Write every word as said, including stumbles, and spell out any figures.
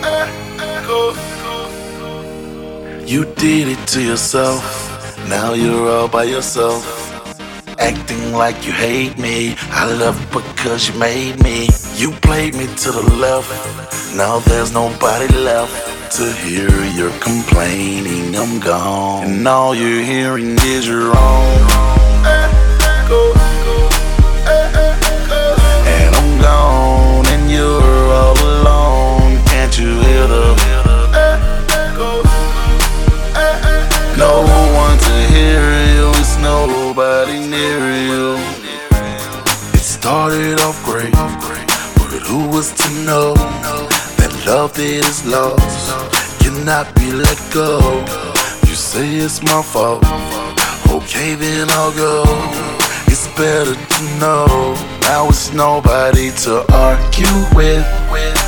You did it to yourself, now you're all by yourself. Acting like you hate me, I love you because you made me. You played me to the left, now there's nobody left to hear your complaining. I'm gone, and all you're hearing is your own. And I'm gone, and you're all alone. Can't you hear the no one to hear you, it's nobody near you. It started off great, but who was to know that love that is lost cannot be let go? You say it's my fault, okay then I'll go. It's better to know now it's nobody to argue with.